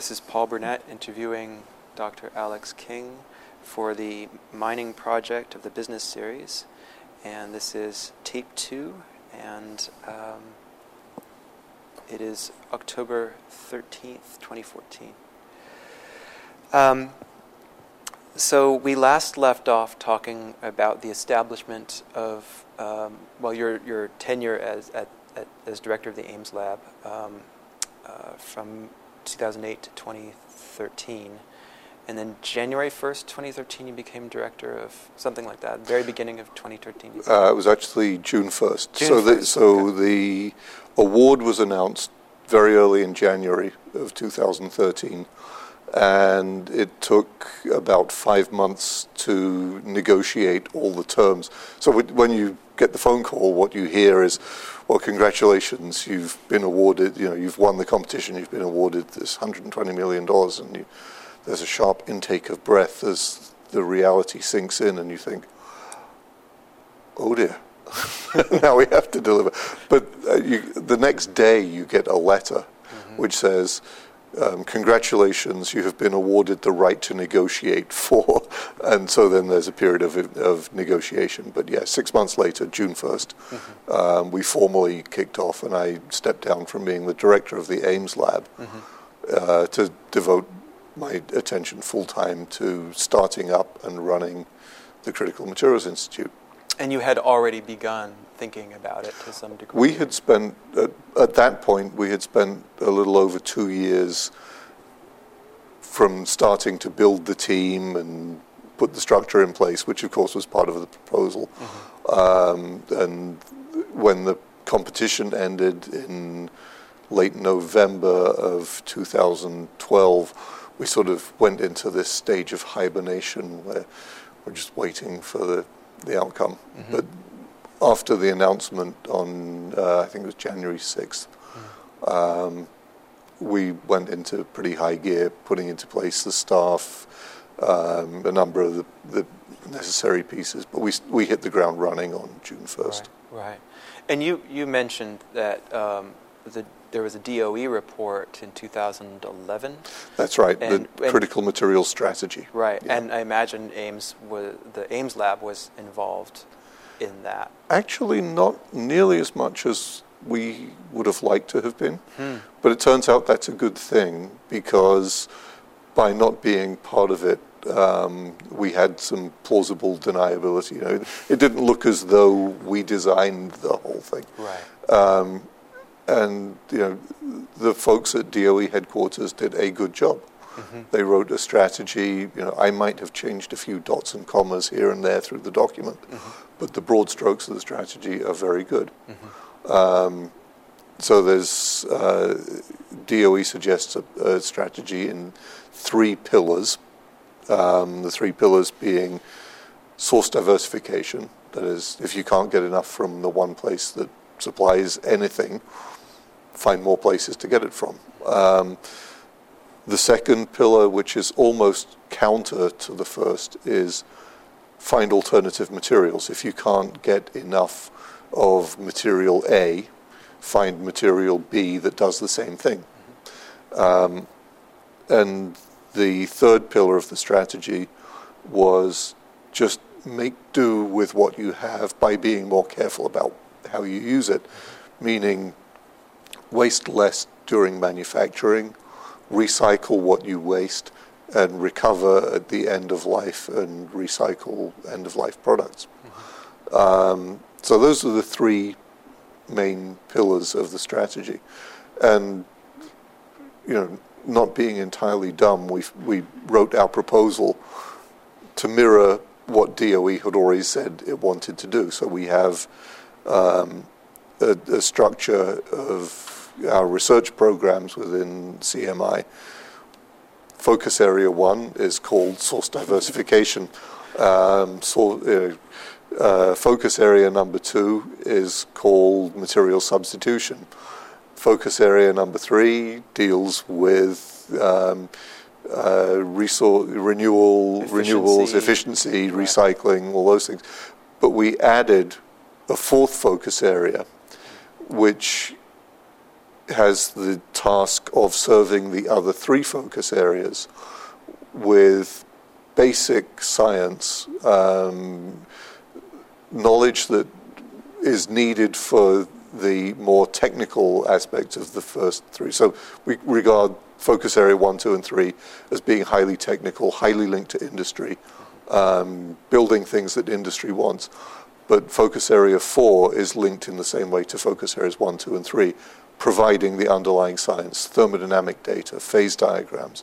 This is Paul Burnett interviewing Dr. Alex King for the mining project of the business series. And this is tape 2, and it is October 13th, 2014. So we last left off talking about the establishment of, your tenure as director of the Ames Lab from 2008 to 2013. And then January 1st, 2013, you became director of something like that, very beginning of 2013. It was actually June 1st. The award was announced very early in January of 2013, and it took about 5 months to negotiate all the terms. So when you get the phone call, what you hear is, well, congratulations, you've been awarded, you've won the competition, you've been awarded this $120 million, and there's a sharp intake of breath as the reality sinks in, and you think, oh dear, now we have to deliver. But the next day you get a letter which says, congratulations, you have been awarded the right to negotiate for, and so then there's a period of negotiation. But 6 months later, June 1st, we formally kicked off, and I stepped down from being the director of the Ames Lab to devote my attention full-time to starting up and running the Critical Materials Institute. And you had already begun thinking about it to some degree. We had spent, at that point, a little over 2 years from starting to build the team and put the structure in place, which of course was part of the proposal. And when the competition ended in late November of 2012, we sort of went into this stage of hibernation where we're just waiting for the outcome. But after the announcement on, I think it was January 6th, we went into pretty high gear, putting into place the staff, a number of the necessary pieces. But we hit the ground running on June 1st. Right. And you mentioned that there was a DOE report in 2011. That's right, the Critical Materials Strategy. Right, yeah. And I imagine the Ames Lab was involved in that. Actually, not nearly as much as we would have liked to have been. But it turns out that's a good thing, because by not being part of it, we had some plausible deniability. It didn't look as though we designed the whole thing. Right. And the folks at DOE headquarters did a good job. They wrote a strategy. I might have changed a few dots and commas here and there through the document, but the broad strokes of the strategy are very good. So there's DOE suggests a strategy in 3 pillars. The 3 pillars being source diversification. That is, if you can't get enough from the one place that supplies anything, find more places to get it from. The second pillar, which is almost counter to the first, is find alternative materials. If you can't get enough of material A, find material B that does the same thing. And the third pillar of the strategy was just make do with what you have by being more careful about how you use it, meaning waste less during manufacturing, recycle what you waste, and recover at the end of life and recycle end-of-life products. So those are the 3 main pillars of the strategy. And, not being entirely dumb, we wrote our proposal to mirror what DOE had already said it wanted to do. So we have a structure of our research programs within CMI. Focus area 1 is called source diversification. Focus area number 2 is called material substitution. Focus area number 3 deals with renewables, efficiency, recycling, all those things. But we added a 4th focus area, which has the task of serving the other three focus areas with basic science, knowledge that is needed for the more technical aspects of the first three. So we regard focus area 1, 2, and 3 as being highly technical, highly linked to industry, building things that industry wants. But focus area 4 is linked in the same way to focus areas 1, 2, and 3, providing the underlying science, thermodynamic data, phase diagrams,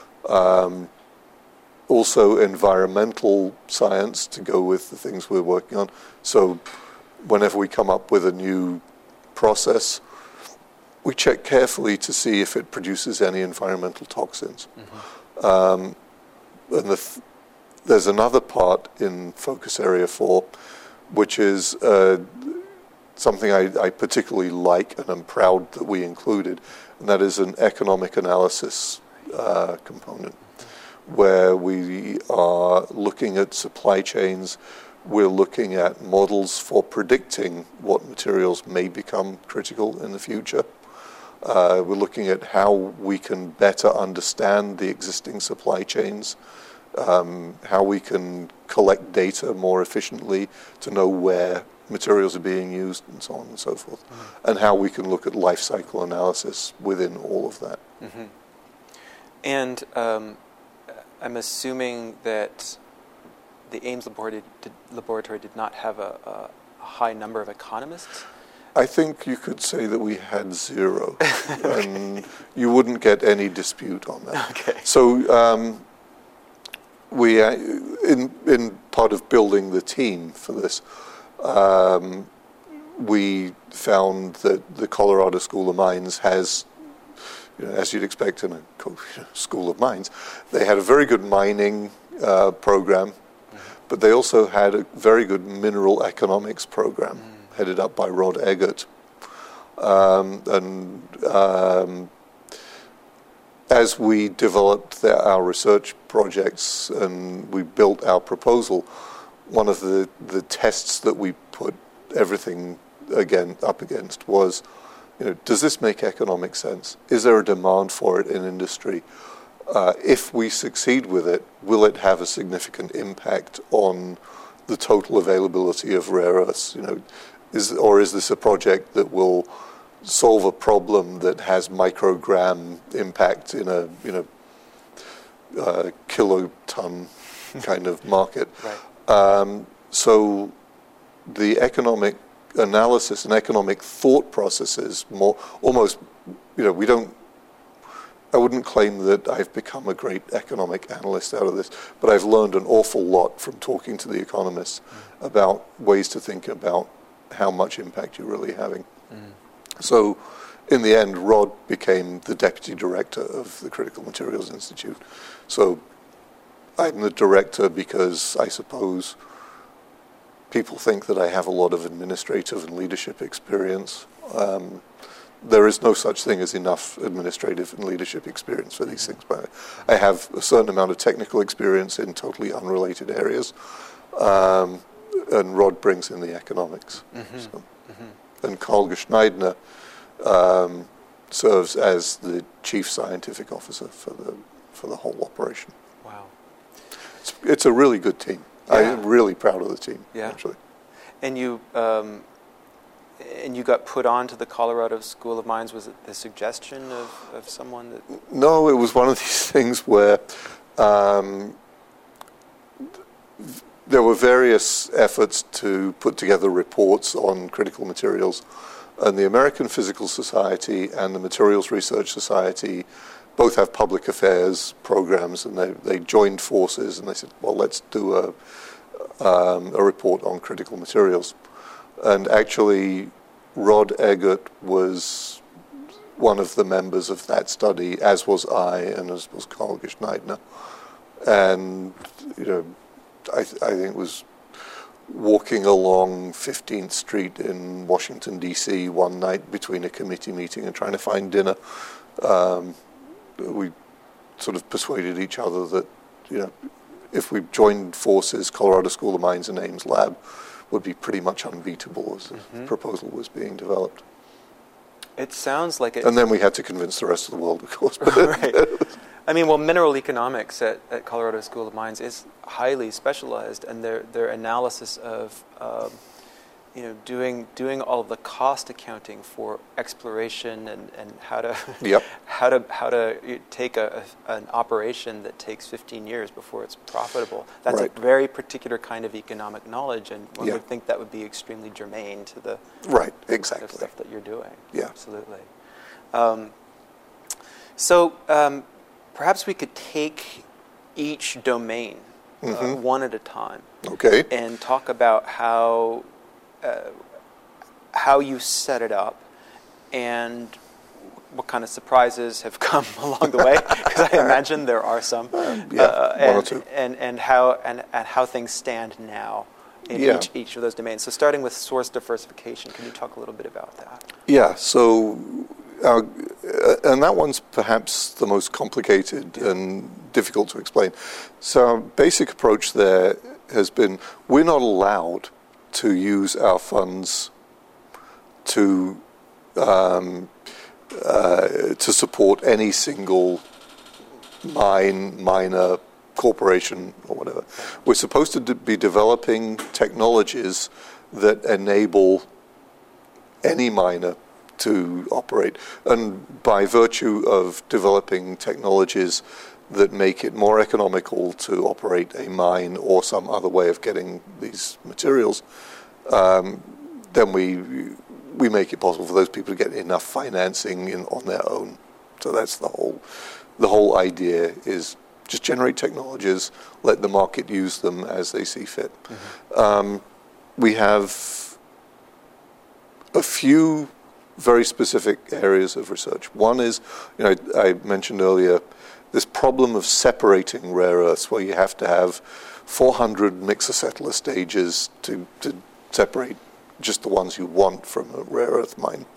also environmental science to go with the things we're working on. So whenever we come up with a new process, we check carefully to see if it produces any environmental toxins. And there's another part in focus area 4, which is something I particularly like and I'm proud that we included, and that is an economic analysis component, where we are looking at supply chains. We're looking at models for predicting what materials may become critical in the future. We're looking at how we can better understand the existing supply chains, how we can collect data more efficiently to know where materials are being used, and so on and so forth, and how we can look at life cycle analysis within all of that. And I'm assuming that the Ames laboratory did not have a high number of economists? I think you could say that we had 0, and you wouldn't get any dispute on that. Okay. So we, in part of building the team for this, we found that the Colorado School of Mines has, as you'd expect in a school of mines, they had a very good mining program, but they also had a very good mineral economics program headed up by Rod Eggert. As we developed our research projects and we built our proposal, one of the tests that we put everything up against was, does this make economic sense? Is there a demand for it in industry? If we succeed with it, will it have a significant impact on the total availability of rare earths? Is this a project that will solve a problem that has microgram impact in a kiloton kind of market? Right. So the economic analysis and economic thought processes I wouldn't claim that I've become a great economic analyst out of this, but I've learned an awful lot from talking to the economists about ways to think about how much impact you're really having. So in the end, Rod became the deputy director of the Critical Materials Institute. So I'm the director because I suppose people think that I have a lot of administrative and leadership experience. There is no such thing as enough administrative and leadership experience for these things, but I have a certain amount of technical experience in totally unrelated areas, and Rod brings in the economics. And Karl Geschneidner serves as the chief scientific officer for the whole operation. Wow. It's a really good team. Yeah. I'm really proud of the team, actually. And you got put on to the Colorado School of Mines. Was it the suggestion of someone that... No, it was one of these things where there were various efforts to put together reports on critical materials, and the American Physical Society and the Materials Research Society both have public affairs programs, and they joined forces, and they said, well, let's do a report on critical materials. And actually, Rod Eggert was one of the members of that study, as was I, and as was Karl Geschneidner. And, I think it was walking along 15th Street in Washington, D.C. one night between a committee meeting and trying to find dinner. We sort of persuaded each other that, if we joined forces, Colorado School of Mines and Ames Lab would be pretty much unbeatable as the proposal was being developed. It sounds like it. And then we had to convince the rest of the world, of course. Right. I mean, well, mineral economics at Colorado School of Mines is highly specialized, and their analysis of doing all of the cost accounting for exploration and how to Yep. how to take an operation that takes 15 years before it's profitable. That's Right. a very particular kind of economic knowledge, and one Yeah. would think that would be extremely germane to the Right, kind exactly. of stuff that you're doing. Yeah. Absolutely. So perhaps we could take each domain one at a time Okay. and talk about how you set it up and what kind of surprises have come along the way, because I imagine there are some. One or two. And how things stand now in Yeah. each of those domains. So starting with source diversification, can you talk a little bit about that? Yeah, so, and that one's perhaps the most complicated and difficult to explain. So our basic approach there has been, we're not allowed to use our funds to support any single miner, corporation, or whatever. We're supposed to be developing technologies that enable any miner to operate. And by virtue of developing technologies that make it more economical to operate a mine or some other way of getting these materials, then we make it possible for those people to get enough financing on their own. So that's the whole idea, is just generate technologies, let the market use them as they see fit. Mm-hmm. We have a few very specific areas of research. One is, I mentioned earlier, this problem of separating rare earths, where you have to have 400 mixer-settler stages to separate just the ones you want from a rare earth mine.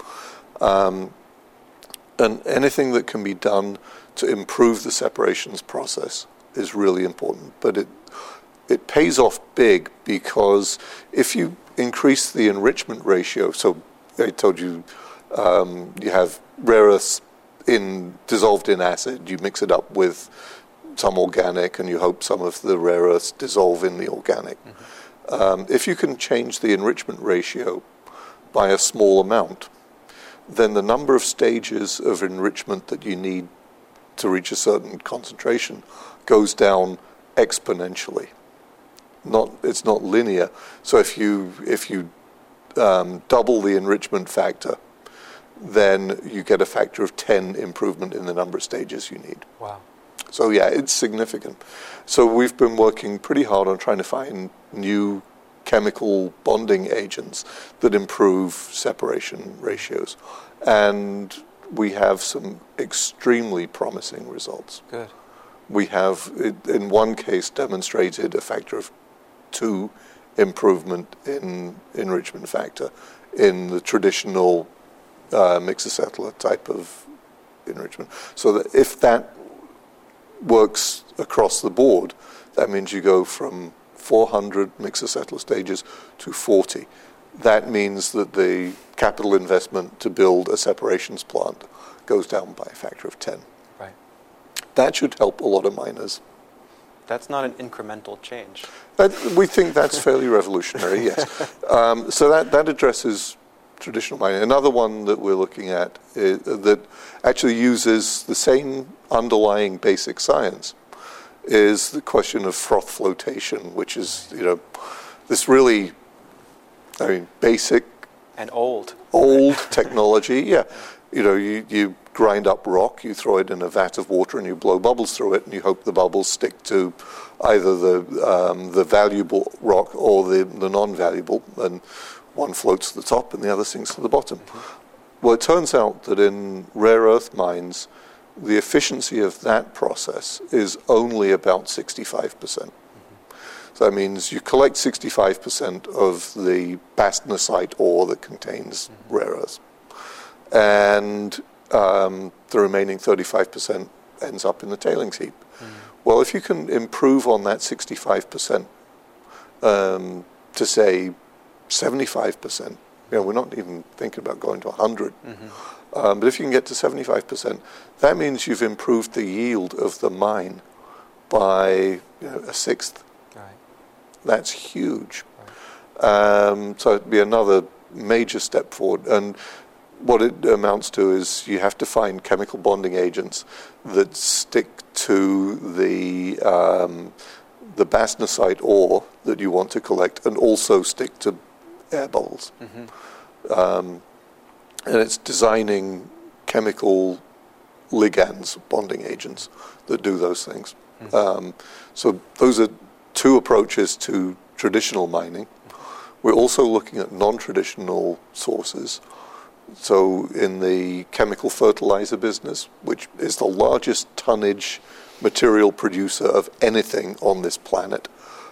And anything that can be done to improve the separations process is really important. But it pays off big, because if you increase the enrichment ratio, so I told you you have rare earths dissolved in acid, you mix it up with some organic, and you hope some of the rare earths dissolve in the organic. Mm-hmm. If you can change the enrichment ratio by a small amount, then the number of stages of enrichment that you need to reach a certain concentration goes down exponentially. It's not linear. So if you double the enrichment factor, then you get a factor of 10 improvement in the number of stages you need. Wow. So yeah, it's significant. So we've been working pretty hard on trying to find new chemical bonding agents that improve separation ratios. And we have some extremely promising results. Good. We have, in one case, demonstrated a factor of 2 improvement in enrichment factor in the traditional mixer-settler type of enrichment. So that if that works across the board, that means you go from 400 mixer-settler stages to 40. That means that the capital investment to build a separations plant goes down by a factor of 10. Right. That should help a lot of miners. That's not an incremental change. We think that's fairly revolutionary, yes. So that addresses traditional mining. Another one that we're looking at that actually uses the same underlying basic science is the question of froth flotation, which is, this really, basic and old technology. Yeah, you grind up rock, you throw it in a vat of water, and you blow bubbles through it, and you hope the bubbles stick to either the valuable rock or the non-valuable, and one floats to the top and the other sinks to the bottom. Mm-hmm. Well, it turns out that in rare earth mines, the efficiency of that process is only about 65%. Mm-hmm. So that means you collect 65% of the bastnasite ore that contains rare earths, and the remaining 35% ends up in the tailings heap. Well, if you can improve on that 65% to say 75%, We're not even thinking about going to 100. But if you can get to 75%, that means you've improved the yield of the mine by a sixth. Right. That's huge. Right. So it'd be another major step forward. And what it amounts to is you have to find chemical bonding agents that stick to the bastnasite ore that you want to collect, and also stick to air bubbles. And it's designing chemical ligands, bonding agents, that do those things. So those are two approaches to traditional mining. We're also looking at non-traditional sources. So in the chemical fertilizer business, which is the largest tonnage material producer of anything on this planet,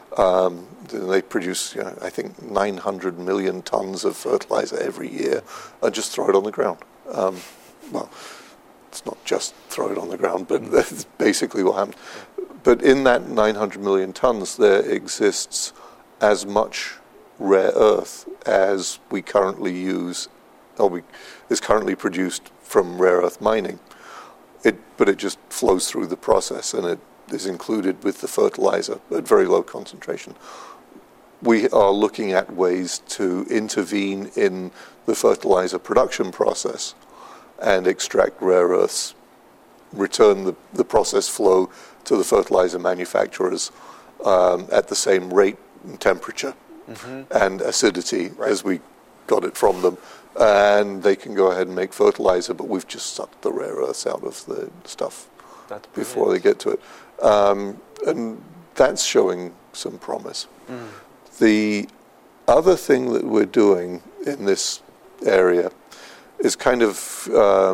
they produce, I think, 900 million tons of fertilizer every year, and just throw it on the ground. Well, it's not just throw it on the ground, but that's basically what happens. But in that 900 million tons, there exists as much rare earth as we currently use, is currently produced from rare earth mining. But it just flows through the process, and it is included with the fertilizer at very low concentration. We are looking at ways to intervene in the fertilizer production process and extract rare earths, return the process flow to the fertilizer manufacturers at the same rate and temperature and acidity as we got it from them. And they can go ahead and make fertilizer, but we've just sucked the rare earths out of the stuff before they get to it. And that's showing some promise. The other thing that we're doing in this area is kind of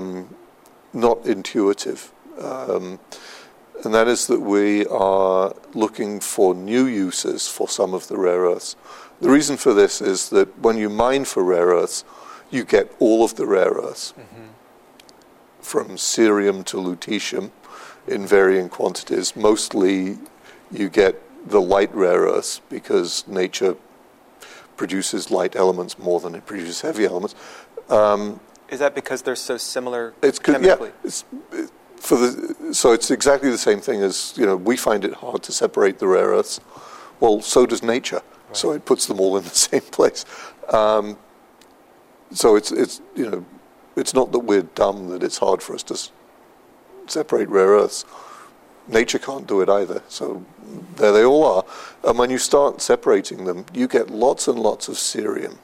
not intuitive. And that is that we are looking for new uses for some of the rare earths. The reason for this is that when you mine for rare earths, you get all of the rare earths, from cerium to lutetium in varying quantities. Mostly you get the light rare earths because nature produces light elements more than it produces heavy elements. Is that because they're so similar chemically? Yeah, so it's exactly the same thing as, we find it hard to separate the rare earths. Well, so does nature. Right. So it puts them all in the same place. So it's not that we're dumb that it's hard for us to separate rare earths. Nature can't do it either. So there they all are. And when you start separating them, you get lots and lots of cerium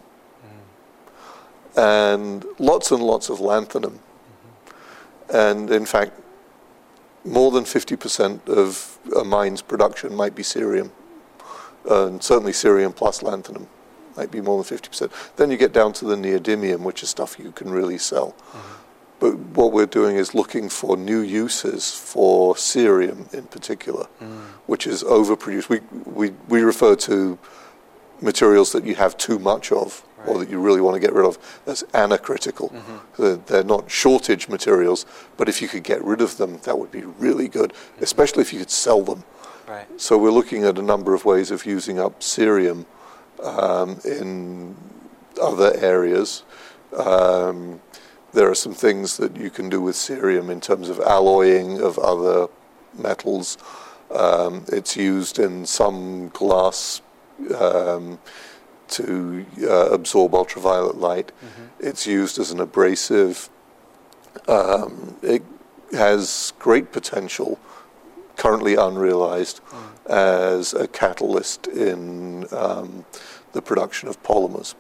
and lots of lanthanum. And in fact, more than 50% of a mine's production might be cerium, and certainly cerium plus lanthanum might be more than 50%. Then you get down to the neodymium, which is stuff you can really sell. But what we're doing is looking for new uses for cerium in particular, which is overproduced. We refer to materials that you have too much of, or that you really want to get rid of, as anacritical. They're not shortage materials, but if you could get rid of them, that would be really good, especially if you could sell them. Right. So we're looking at a number of ways of using up cerium in other areas. There are some things that you can do with cerium in terms of alloying of other metals. It's used in some glass to absorb ultraviolet light. It's used as an abrasive. It has great potential, currently unrealized, as a catalyst in the production of polymers.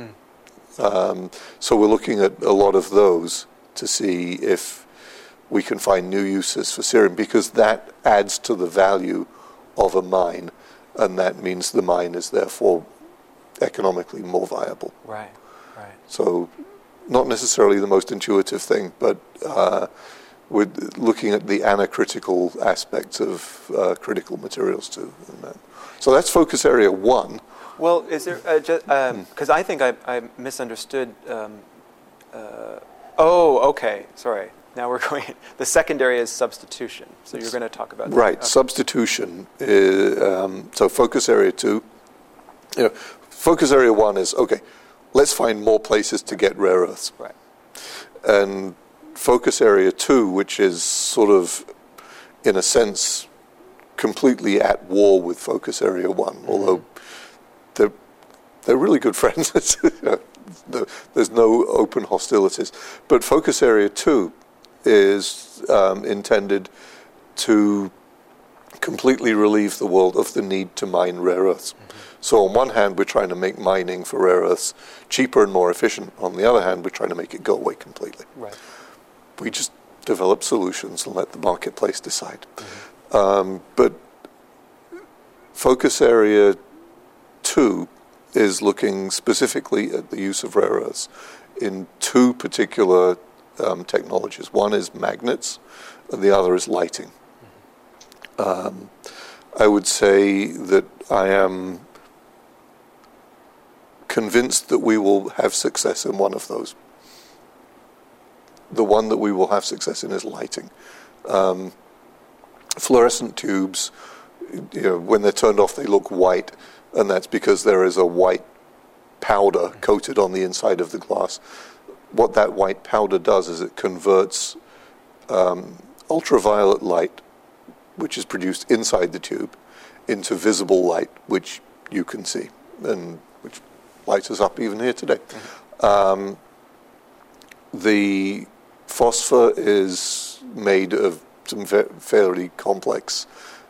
So we're looking at a lot of those to see if we can find new uses for cerium, because that adds to the value of a mine, and that means the mine is therefore economically more viable. Right. So not necessarily the most intuitive thing, but we're looking at the anacritical aspects of critical materials too. So that's focus area 1. Well, is there because I think I misunderstood. Okay, sorry. Now we're going. The second area is substitution. So you're going to talk about that. Right. Okay. Substitution is so focus area 2. Focus area 1 is, okay, let's find more places to get rare earths. Right. And focus area 2, which is sort of, in a sense, completely at war with focus area 1, although they're really good friends. There's no open hostilities. But focus area 2 is intended to completely relieve the world of the need to mine rare earths. So on one hand, we're trying to make mining for rare earths cheaper and more efficient. On the other hand, we're trying to make it go away completely. Right. We just develop solutions and let the marketplace decide. But focus area 2 is looking specifically at the use of rare earths in 2 particular technologies. One is magnets, and the other is lighting. I would say that I am convinced that we will have success in one of those. The one that we will have success in is lighting. Fluorescent tubes, when they're turned off, they look white, and that's because there is a white powder coated on the inside of the glass. What that white powder does is it converts ultraviolet light, which is produced inside the tube, into visible light, which you can see, and which lights us up even here today. The phosphor is made of some fairly complex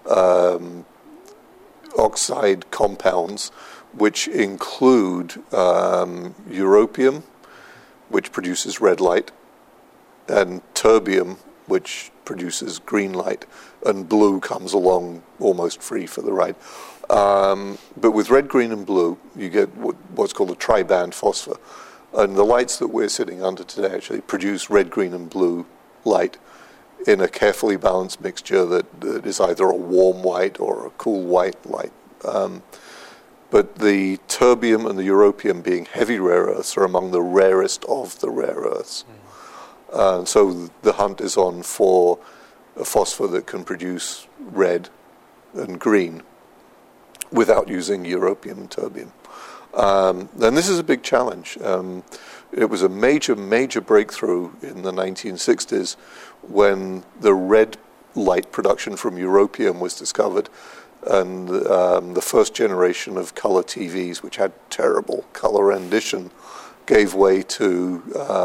oxide compounds, which include europium, which produces red light, and terbium, which produces green light, and blue comes along almost free for the ride. But with red, green, and blue, you get what's called a tri-band phosphor. And the lights that we're sitting under today actually produce red, green, and blue light in a carefully balanced mixture that is either a warm white or a cool white light. But the terbium and the europium, being heavy rare earths, are among the rarest of the rare earths. So the hunt is on for a phosphor that can produce red and green without using europium and terbium. And this is a big challenge. It was a major, major breakthrough in the 1960s when the red light production from europium was discovered, and the first generation of color TVs, which had terrible color rendition, gave way to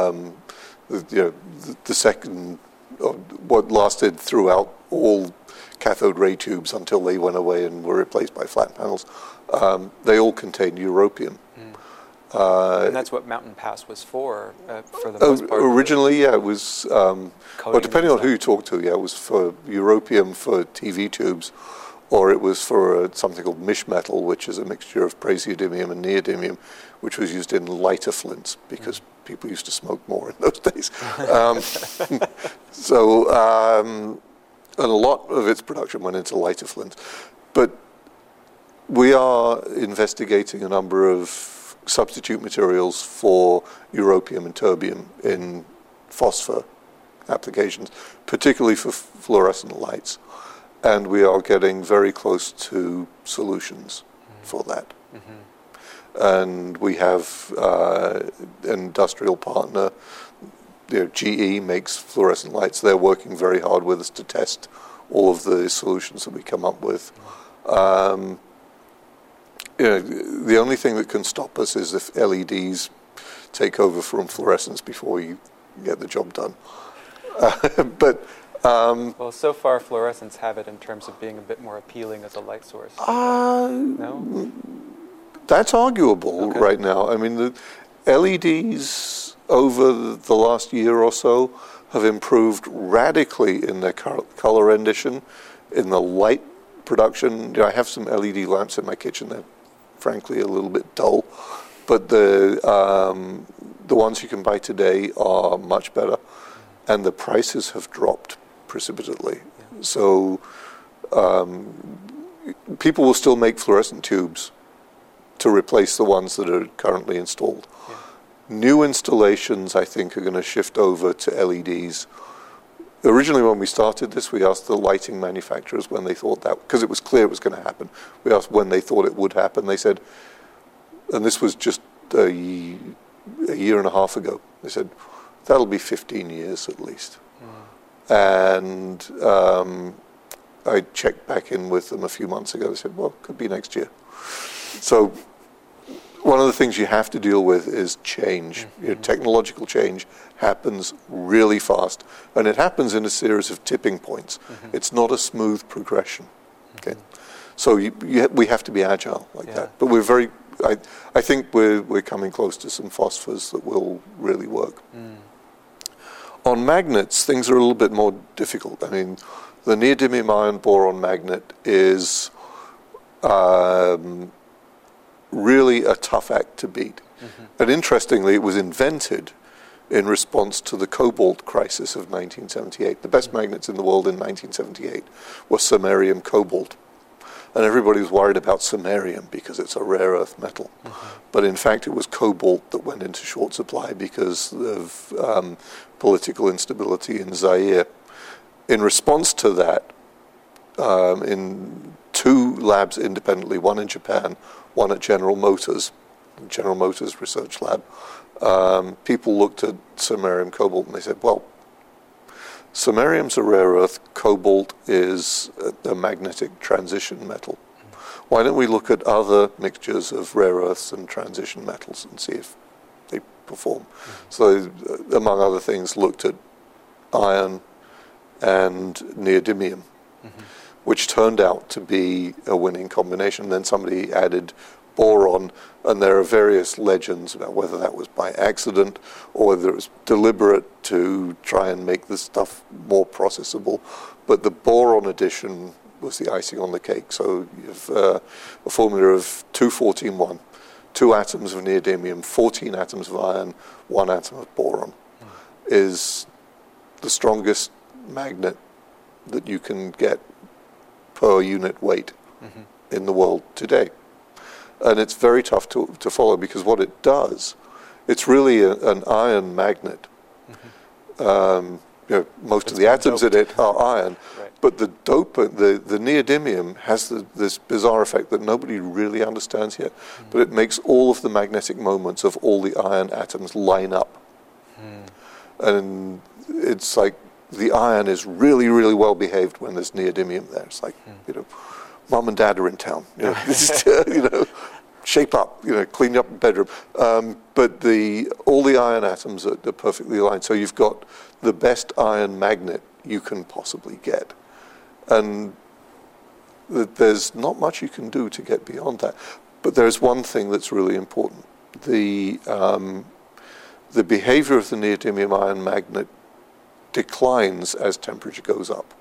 the second, what lasted throughout all cathode ray tubes until they went away and were replaced by flat panels. They all contained europium. And that's what Mountain Pass was for the most part. Originally, yeah, it was, well, depending on who you talk to, yeah, it was for europium for TV tubes, or it was for something called mish metal, which is a mixture of praseodymium and neodymium, which was used in lighter flints because people used to smoke more in those days. And a lot of its production went into lighter flints. But we are investigating a number of substitute materials for europium and terbium in phosphor applications, particularly for fluorescent lights. And we are getting very close to solutions for that. And we have an industrial partner. GE makes fluorescent lights. They're working very hard with us to test all of the solutions that we come up with. The only thing that can stop us is if LEDs take over from fluorescence before you get the job done. Well, so far fluorescents have it in terms of being a bit more appealing as a light source. No? That's arguable right now. I mean, the LEDs over the last year or so have improved radically in their color rendition, in the light production. I have some LED lamps in my kitchen. They're frankly a little bit dull, but the ones you can buy today are much better, and the prices have dropped precipitously. So people will still make fluorescent tubes to replace the ones that are currently installed. New installations, I think, are going to shift over to LEDs. Originally, when we started this, we asked the lighting manufacturers when they thought that, because it was clear it was going to happen. We asked when they thought it would happen. They said, and this was just a year and a half ago. They said, that'll be 15 years at least. And I checked back in with them a few months ago. They said, well, could be next year. So one of the things you have to deal with is change. Technological change happens really fast, and it happens in a series of tipping points. It's not a smooth progression. Okay, so we have to be agile like that. But we're very. I think we're coming close to some phosphors that will really work. On magnets, things are a little bit more difficult. I mean, the neodymium ion boron magnet is really a tough act to beat. And interestingly, it was invented in response to the cobalt crisis of 1978. The best magnets in the world in 1978 were samarium cobalt. And everybody was worried about samarium because it's a rare earth metal. But in fact, it was cobalt that went into short supply because of political instability in Zaire. In response to that, in 2 labs independently, one in Japan, one at General Motors Research Lab, people looked at samarium cobalt and they said, well, samarium's a rare earth, cobalt is a magnetic transition metal. Why don't we look at other mixtures of rare earths and transition metals and see if they perform? So, among other things, looked at iron and neodymium, which turned out to be a winning combination. Then somebody added boron, and there are various legends about whether that was by accident or whether it was deliberate to try and make the stuff more processable. But the boron addition was the icing on the cake. So you have a formula of 2-14-1, 2 atoms of neodymium, 14 atoms of iron, 1 atom of boron, is the strongest magnet that you can get per unit weight in the world today. And it's very tough to follow because what it does, it's really an iron magnet. Most of the atoms in it are iron, but the dopant, the neodymium, has this bizarre effect that nobody really understands yet, but it makes all of the magnetic moments of all the iron atoms line up. And it's like the iron is really, really well behaved when there's neodymium there. It's like, mom and dad are in town, shape up, clean up the bedroom. But all the iron atoms are perfectly aligned. So you've got the best iron magnet you can possibly get. And there's not much you can do to get beyond that. But there's one thing that's really important. The behavior of the neodymium ion magnet declines as temperature goes up.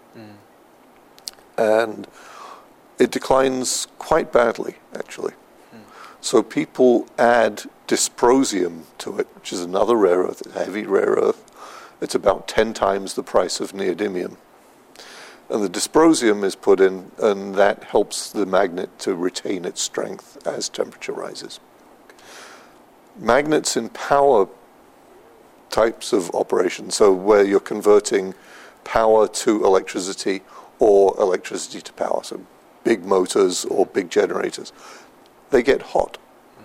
And it declines quite badly, actually. So people add dysprosium to it, which is another rare earth, a heavy rare earth. It's about 10 times the price of neodymium. And the dysprosium is put in, and that helps the magnet to retain its strength as temperature rises. Magnets in power types of operations, so where you're converting power to electricity or electricity to power, so big motors or big generators, they get hot.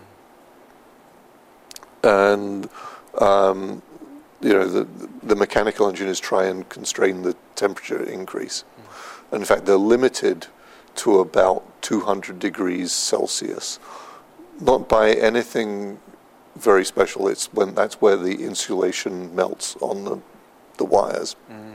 And the mechanical engineers try and constrain the temperature increase. And in fact, they're limited to about 200 degrees Celsius, not by anything very special. That's where the insulation melts on the wires.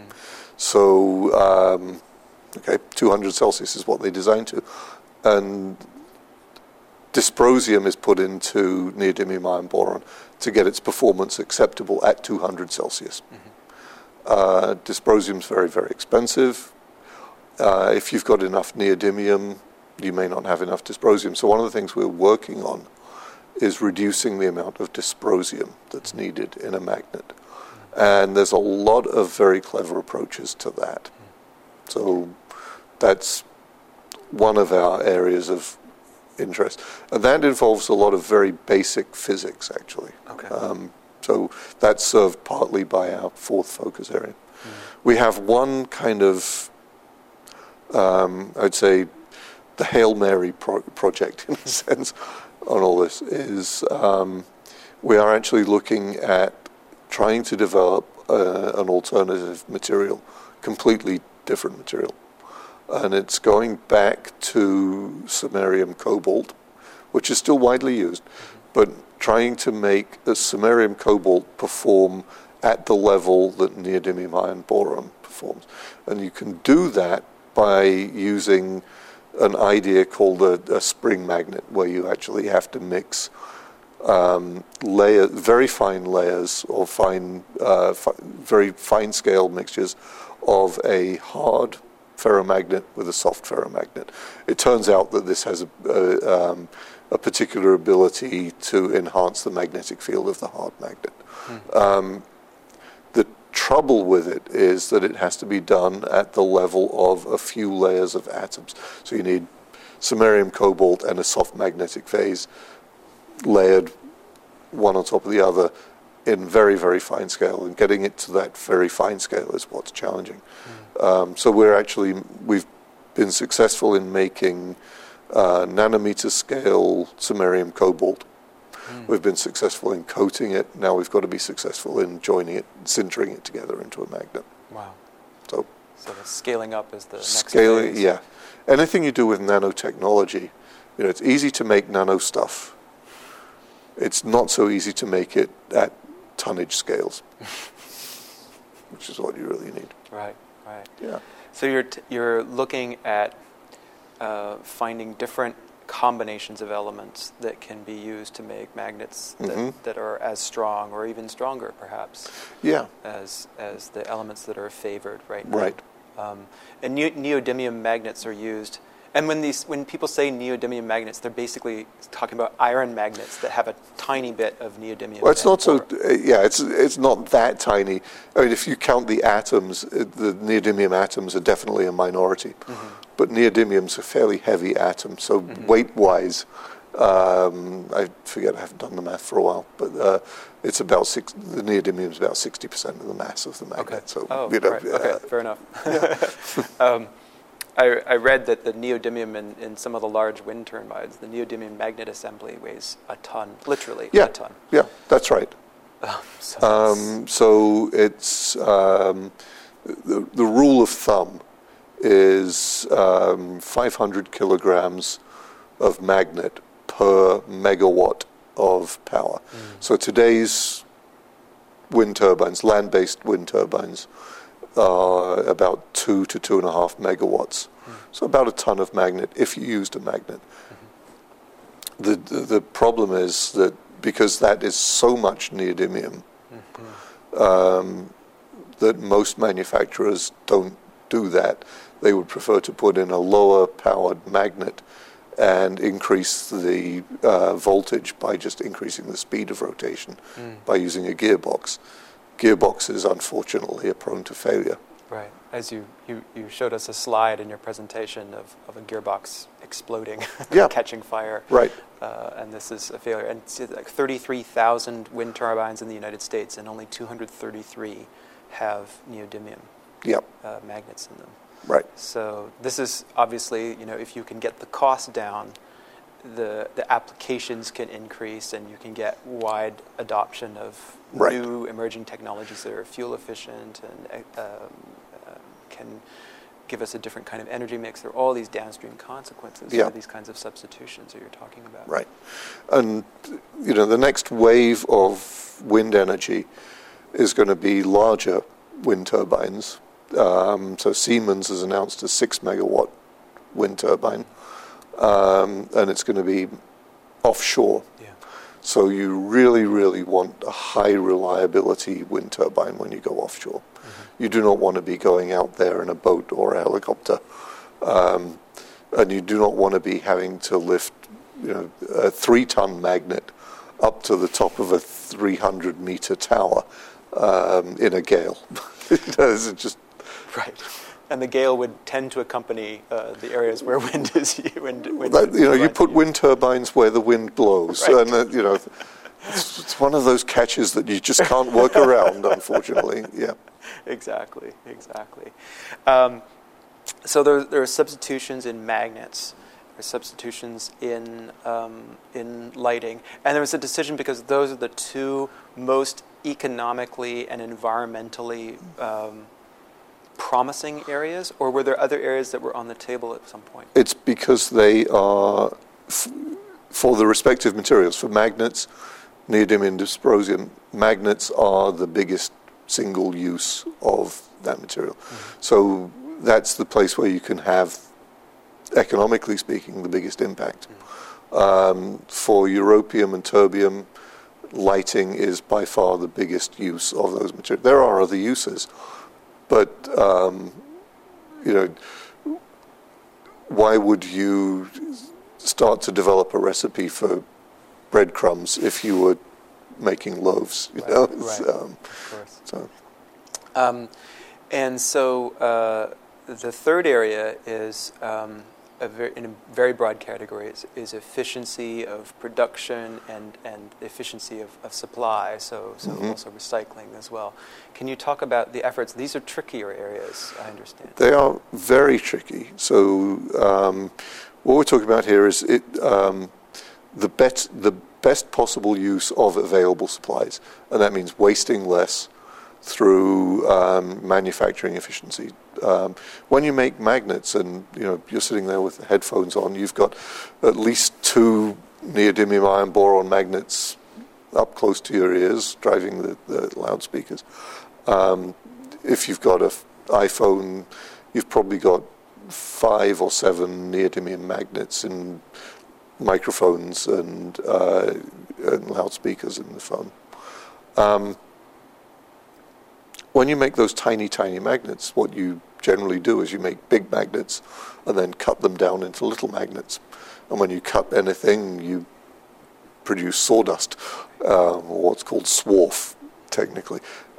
So 200 Celsius is what they designed to. And dysprosium is put into neodymium ion boron to get its performance acceptable at 200 Celsius. Dysprosium is very, very expensive. If you've got enough neodymium, you may not have enough dysprosium. So one of the things we're working on is reducing the amount of dysprosium that's needed in a magnet. And there's a lot of very clever approaches to that. So that's one of our areas of interest. And that involves a lot of very basic physics, actually. So that's served partly by our 4th focus area. We have one kind of, I'd say, the Hail Mary project, in a sense, on all this is We are actually looking at trying to develop an alternative material, completely different material. And it's going back to samarium cobalt, which is still widely used, but trying to make a samarium cobalt perform at the level that neodymium iron boron performs. And you can do that by using an idea called a spring magnet, where you actually have to mix very fine layers or very fine scale mixtures of a hard ferromagnet with a soft ferromagnet. It turns out that this has a particular ability to enhance the magnetic field of the hard magnet. The trouble with it is that it has to be done at the level of a few layers of atoms. So you need samarium cobalt and a soft magnetic phase layered one on top of the other in very, very fine scale, and getting it to that very fine scale is what's challenging. So we've been successful in making nanometer scale samarium cobalt. We've been successful in coating it. Now we've got to be successful in joining it, sintering it together into a magnet. Wow. So the scaling up is the next scaling, phase. yeah. Anything you do with nanotechnology, it's easy to make nano stuff. It's not so easy to make it at tonnage scales, which is what you really need. Right. Yeah. So you're looking at finding different combinations of elements that can be used to make magnets that are as strong or even stronger, perhaps. Yeah. As the elements that are favored right now. Right. And neodymium magnets are used. And when people say neodymium magnets, they're basically talking about iron magnets that have a tiny bit of neodymium. Well, it's not so. It's not that tiny. I mean, if you count the atoms, the neodymium atoms are definitely a minority. But neodymium's a fairly heavy atom, so weight-wise, I forget. I haven't done the math for a while, but it's about the neodymium's about 60% of the mass of the magnet. Okay. So right. Okay, fair enough. Yeah. I read that the neodymium in some of the large wind turbines, the neodymium magnet assembly weighs a ton, literally a ton. Yeah, that's right. So it's the rule of thumb is 500 kilograms of magnet per megawatt of power. So today's wind turbines, land-based wind turbines, about 2 to 2.5 megawatts. So about a ton of magnet if you used a magnet. The problem is that because that is so much neodymium, that most manufacturers don't do that. They would prefer to put in a lower powered magnet and increase the voltage by just increasing the speed of rotation by using a gearbox. Gearboxes, unfortunately, are prone to failure. Right. As you showed us a slide in your presentation of a gearbox exploding, catching fire. Right. And this is a failure. And it's like 33,000 wind turbines in the United States, and only 233 have neodymium magnets in them. Right. So this is obviously, if you can get the cost down, the applications can increase, and you can get wide adoption of new emerging technologies that are fuel efficient and can give us a different kind of energy mix. There are all these downstream consequences for these kinds of substitutions that you're talking about. Right. And, the next wave of wind energy is going to be larger wind turbines. So Siemens has announced a 6 megawatt wind turbine. And it's going to be offshore. Yeah. So you really, really want a high reliability wind turbine when you go offshore. You do not want to be going out there in a boat or a helicopter. And you do not want to be having to lift, a 3-ton magnet up to the top of a 300-meter tower in a gale. It's just right. And the gale would tend to accompany the areas where wind is. You put wind turbines where the wind blows, right. And it's one of those catches that you just can't work around, unfortunately. Yeah. Exactly. So there are substitutions in magnets. or substitutions in lighting. And there was a decision because those are the two most economically and environmentally promising areas, or were there other areas that were on the table at some point? It's because they are, for the respective materials, for magnets, neodymium, dysprosium, magnets are the biggest single use of that material. Mm-hmm. So that's the place where you can have, economically speaking, the biggest impact. Mm-hmm. For europium and terbium, lighting is by far the biggest use of those materials. There are other uses, but why would you start to develop a recipe for breadcrumbs if you were making loaves? Right. Of course. And so the third area is in a very broad category is efficiency of production and efficiency of supply, so mm-hmm. also recycling as well. Can you talk about the efforts? These are trickier areas, I understand. They are very tricky. So what we're talking about here is the best possible use of available supplies, and that means wasting less through manufacturing efficiency. When you make magnets, and you're sitting there with the headphones on, you've got at least 2 neodymium iron boron magnets up close to your ears, driving the loudspeakers. If you've got an iPhone, you've probably got 5 or 7 neodymium magnets in microphones and loudspeakers in the phone. When you make those tiny, tiny magnets, what you generally do is you make big magnets and then cut them down into little magnets. And when you cut anything, you produce sawdust, or what's called swarf, technically.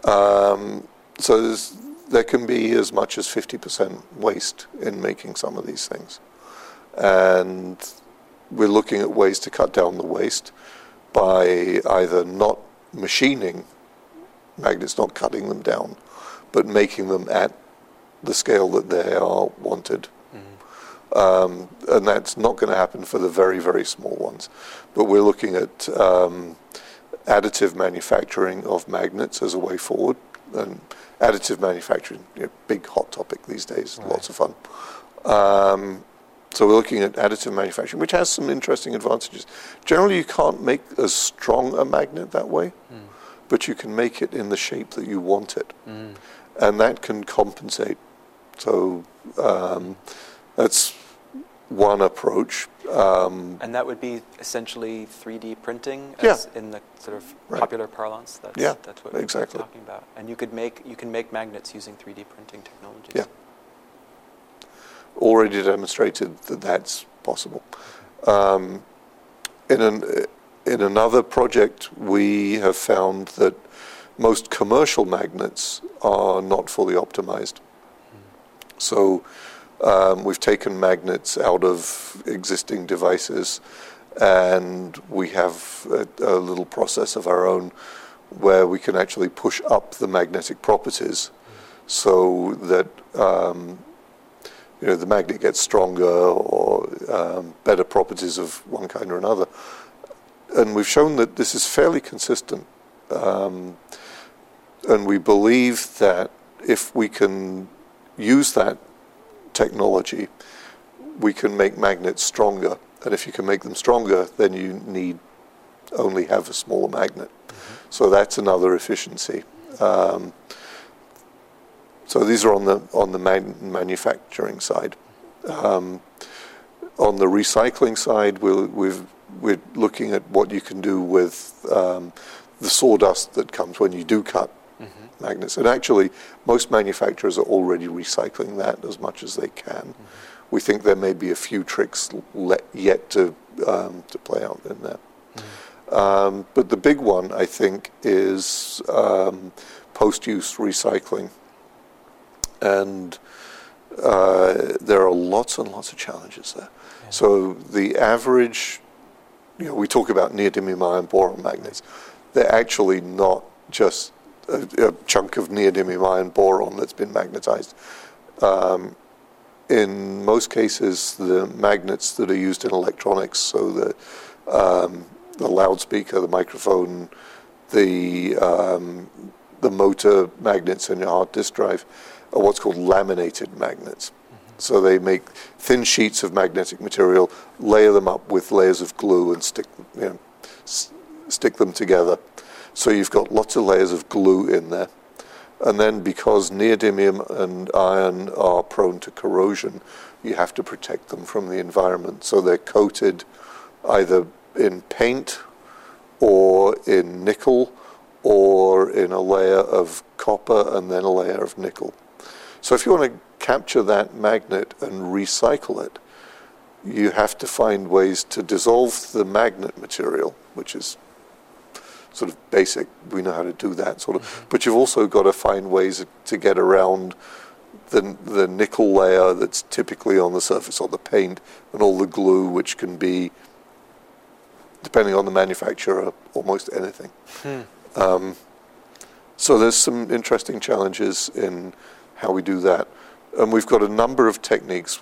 So there can be as much as 50% waste in making some of these things. And we're looking at ways to cut down the waste by either not machining magnets, not cutting them down, but making them at the scale that they are wanted. Mm-hmm. And that's not going to happen for the very, very small ones. But we're looking at additive manufacturing of magnets as a way forward. And additive manufacturing, big hot topic these days, right. Lots of fun. So we're looking at additive manufacturing, which has some interesting advantages. Generally, you can't make as strong a magnet that way. Mm. But you can make it in the shape that you want it. Mm. And that can compensate. So that's one approach. And that would be essentially 3D printing, as in the sort of popular parlance. That's what exactly. we're talking about. And you can make magnets using 3D printing technologies. Yeah. Already demonstrated that that's possible. In another project, we have found that most commercial magnets are not fully optimized. Mm. So we've taken magnets out of existing devices, and we have a little process of our own where we can actually push up the magnetic properties so that the magnet gets stronger or better properties of one kind or another. And we've shown that this is fairly consistent. And we believe that if we can use that technology, we can make magnets stronger. And if you can make them stronger, then you need only have a smaller magnet. Mm-hmm. So that's another efficiency. So these are on the manufacturing side. On the recycling side, we're looking at what you can do with the sawdust that comes when you do cut mm-hmm. magnets. And actually, most manufacturers are already recycling that as much as they can. Mm-hmm. We think there may be a few tricks yet to play out in that. Mm-hmm. But the big one, I think, is post-use recycling. And there are lots and lots of challenges there. Yeah. So the average, we talk about neodymium iron boron magnets. They're actually not just a chunk of neodymium iron boron that's been magnetized. in most cases, the magnets that are used in electronics, so the loudspeaker, the microphone, the motor magnets in your hard disk drive, are what's called laminated magnets. So they make thin sheets of magnetic material, layer them up with layers of glue, and stick them together. So you've got lots of layers of glue in there. And then because neodymium and iron are prone to corrosion, you have to protect them from the environment. So they're coated either in paint or in nickel or in a layer of copper and then a layer of nickel. So if you want to capture that magnet and recycle it, you have to find ways to dissolve the magnet material, which is sort of basic. We know how to do that sort of. But you've also got to find ways to get around the nickel layer that's typically on the surface of the paint and all the glue, which can be, depending on the manufacturer, almost anything. So there's some interesting challenges in how we do that. And we've got a number of techniques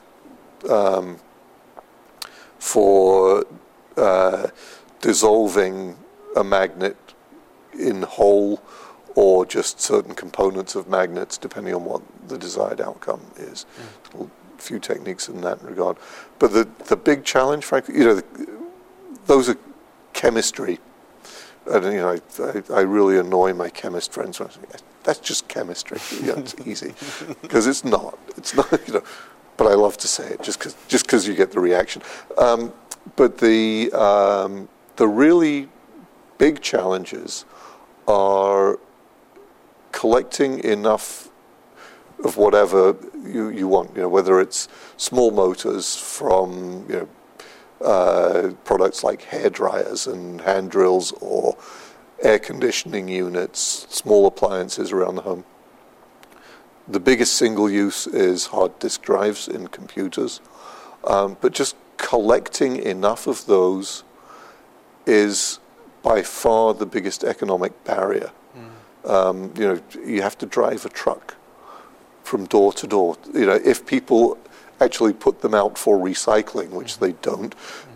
for dissolving a magnet in whole or just certain components of magnets, depending on what the desired outcome is. A few techniques in that regard. But the big challenge, frankly, those are chemistry. And I really annoy my chemist friends when I say, that's just chemistry. It's easy, because it's not. It's not. But I love to say it just because you get the reaction. But the really big challenges are collecting enough of whatever you want. Whether it's small motors from products like hair dryers and hand drills, or air conditioning units, small appliances around the home. The biggest single use is hard disk drives in computers, but just collecting enough of those is by far the biggest economic barrier. You have to drive a truck from door to door. If people actually put them out for recycling, which they don't,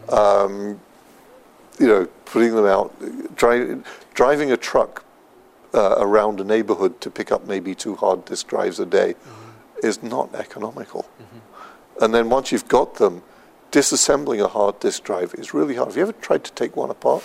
putting them out, driving a truck around a neighborhood to pick up maybe 2 hard disk drives a day is not economical. And then once you've got them, disassembling a hard disk drive is really hard. Have you ever tried to take one apart?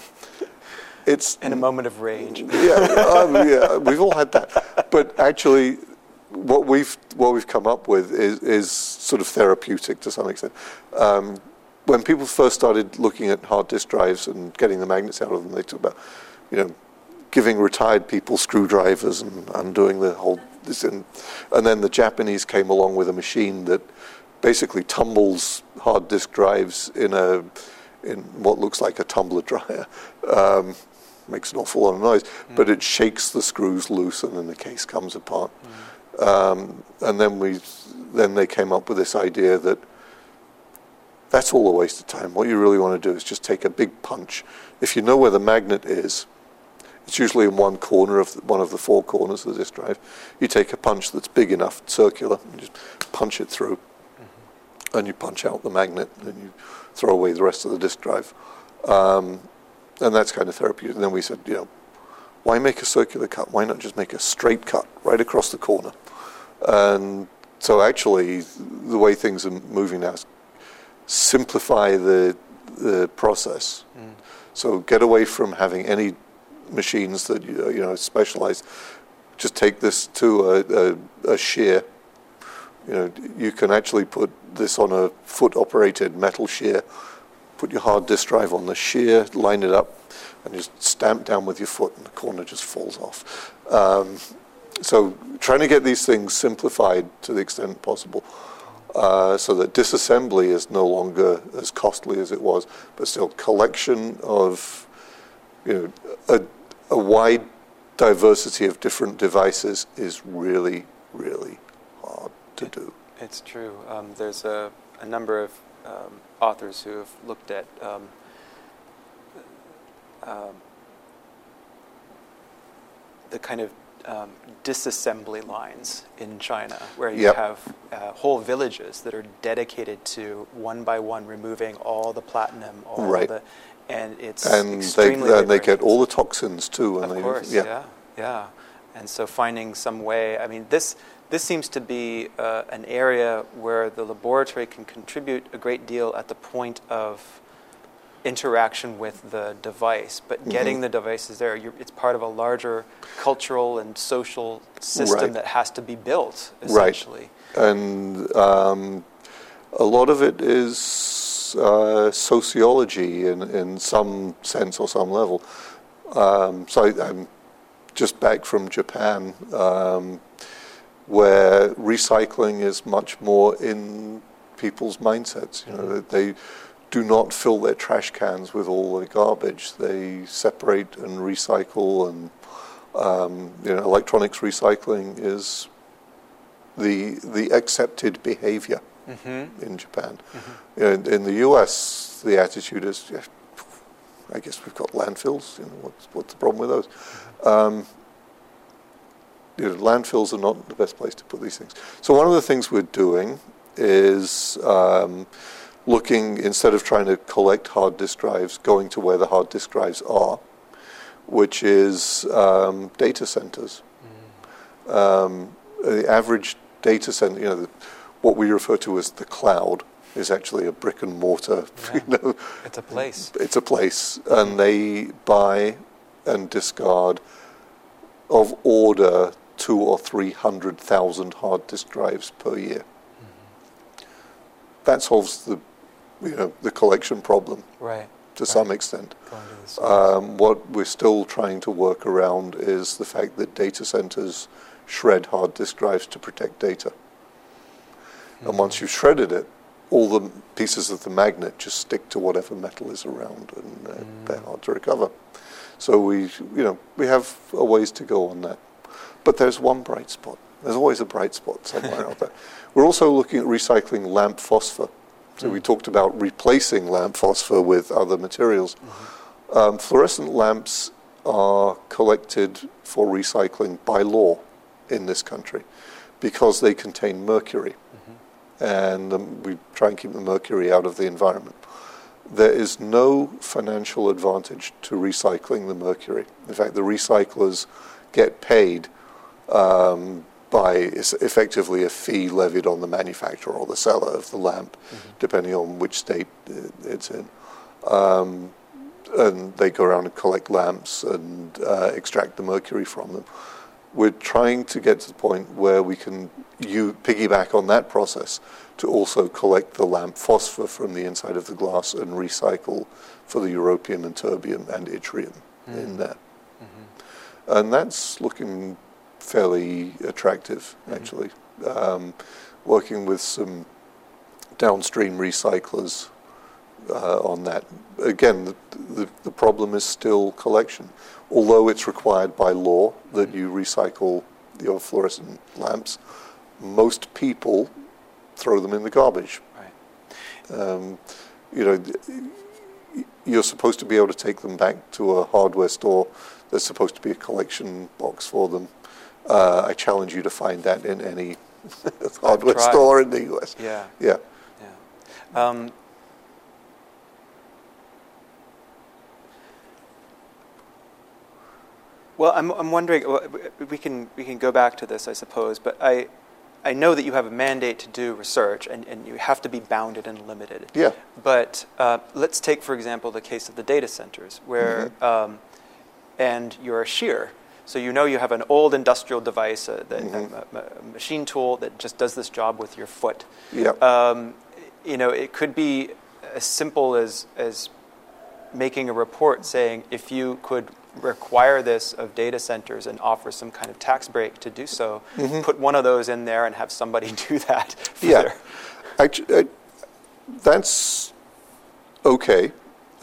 It's in a moment of rage. Yeah, we've all had that. But actually, what we've come up with is sort of therapeutic to some extent. When people first started looking at hard disk drives and getting the magnets out of them, they talked about, giving retired people screwdrivers and undoing the whole this. And then the Japanese came along with a machine that basically tumbles hard disk drives in what looks like a tumbler dryer. Makes an awful lot of noise, but it shakes the screws loose, and then the case comes apart. And then they came up with this idea that that's all a waste of time. What you really want to do is just take a big punch. If you know where the magnet is, it's usually in one corner of one of the 4 corners of the disk drive. You take a punch that's big enough, circular, and just punch it through. And you punch out the magnet, and you throw away the rest of the disk drive. And that's kind of therapeutic. And then we said, why make a circular cut? Why not just make a straight cut right across the corner? And so actually, the way things are moving now is simplify the process. So get away from having any machines that specialized. Just take this to a shear. You can actually put this on a foot-operated metal shear. Put your hard disk drive on the shear, line it up, and just stamp down with your foot, and the corner just falls off. So trying to get these things simplified to the extent possible, so that disassembly is no longer as costly as it was, but still collection of a wide diversity of different devices is really, really hard to do. It's true. There's a number of authors who have looked at the kind of disassembly lines in China, where you have whole villages that are dedicated to one by one removing all the platinum, and it's extremely they get all the toxins too. And of course, yeah. And so finding some way. I mean, this seems to be an area where the laboratory can contribute a great deal at the point of interaction with the device, but getting the devices there, it's part of a larger cultural and social system that has to be built, essentially. Right. And a lot of it is sociology in some sense or some level. So I'm just back from Japan, where recycling is much more in people's mindsets. You know, they do not fill their trash cans with all the garbage. They separate and recycle, and electronics recycling is the accepted behavior in Japan. You know, in the US, the attitude is, I guess we've got landfills. You know, what's the problem with those? Landfills are not the best place to put these things. So one of the things we're doing is looking, instead of trying to collect hard disk drives, going to where the hard disk drives are, which is data centers. The average data center, what we refer to as the cloud, is actually a brick and mortar. Yeah. It's a place. It's a place, and they buy and discard of order 200,000 or 300,000 hard disk drives per year. That solves the collection problem, to some extent. What we're still trying to work around is the fact that data centers shred hard disk drives to protect data. And once you've shredded it, all the pieces of the magnet just stick to whatever metal is around, and they're hard to recover. So we have a ways to go on that. But there's one bright spot. There's always a bright spot somewhere out there. We're also looking at recycling lamp phosphor. So we talked about replacing lamp phosphor with other materials. Fluorescent lamps are collected for recycling by law in this country because they contain mercury. And we try and keep the mercury out of the environment. There is no financial advantage to recycling the mercury. In fact, the recyclers get paid by effectively a fee levied on the manufacturer or the seller of the lamp, depending on which state it's in. And they go around and collect lamps and extract the mercury from them. We're trying to get to the point where we can piggyback on that process to also collect the lamp phosphor from the inside of the glass and recycle for the europium and terbium and yttrium in there. And that's looking fairly attractive, actually. Working with some downstream recyclers on that. Again, the problem is still collection. Although it's required by law that you recycle your fluorescent lamps, most people throw them in the garbage. You're supposed to be able to take them back to a hardware store. There's supposed to be a collection box for them. I challenge you to find that in any hardware store in the US. Yeah. Well, I'm wondering. We can go back to this, I suppose. But I know that you have a mandate to do research, and you have to be bounded and limited. Yeah. But let's take, for example, the case of the data centers, where and you're a shear. So you have an old industrial device, a machine tool that just does this job with your foot. Yeah. It could be as simple as making a report saying, if you could require this of data centers and offer some kind of tax break to do so, put one of those in there and have somebody do that. Actually, that's okay.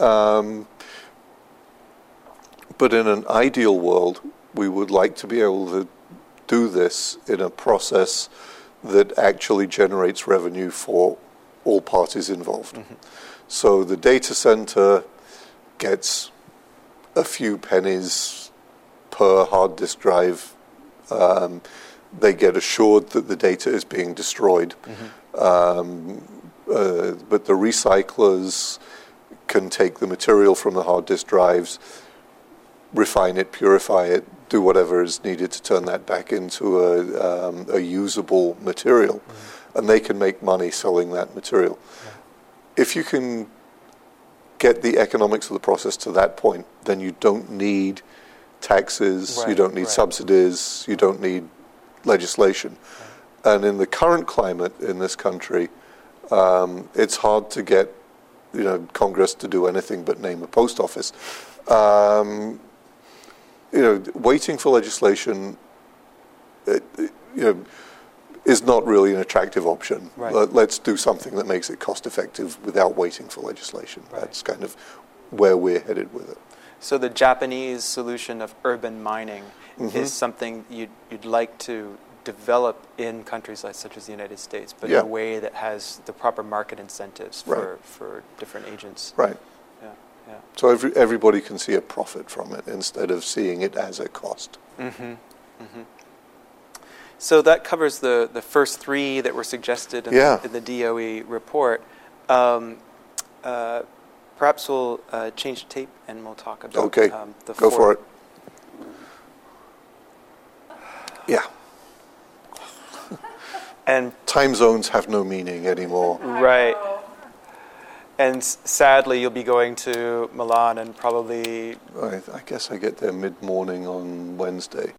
But in an ideal world, we would like to be able to do this in a process that actually generates revenue for all parties involved. So the data center gets a few pennies per hard disk drive. They get assured that the data is being destroyed. But the recyclers can take the material from the hard disk drives, refine it, purify it, do whatever is needed to turn that back into a usable material. And they can make money selling that material. If you can get the economics of the process to that point, then you don't need taxes, you don't need subsidies, you don't need legislation. And in the current climate in this country, it's hard to get, Congress to do anything but name a post office. Waiting for legislation, is not really an attractive option. Let's do something that makes it cost effective without waiting for legislation. That's kind of where we're headed with it. So the Japanese solution of urban mining is something you'd like to develop in countries such as the United States, but in a way that has the proper market incentives for different agents. Right. So everybody can see a profit from it instead of seeing it as a cost. So that covers the first three that were suggested in the DOE report. Perhaps we'll change the tape and we'll talk about the go for it. Yeah. And time zones have no meaning anymore. Right. And sadly, you'll be going to Milan and probably... I guess I get there mid-morning on Wednesday.